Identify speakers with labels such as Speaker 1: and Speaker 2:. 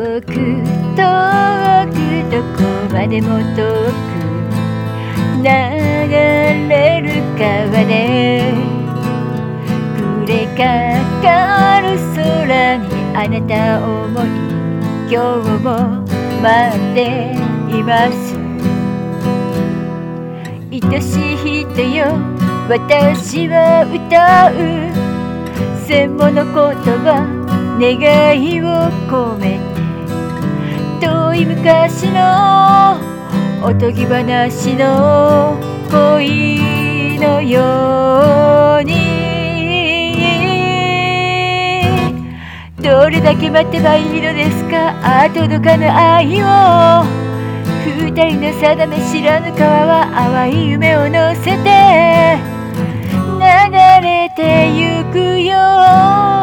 Speaker 1: 遠く遠くどこまでも遠く流れる川で暮れかかる空にあなたを思い今日も待っています。愛しい人よ私は歌う千もの言葉願いを込めて遠い昔のおとぎ話の恋のようにどれだけ待てばいいのですか届かぬ愛を二人の定め知らぬ川は淡い夢を乗せて流れてゆくよ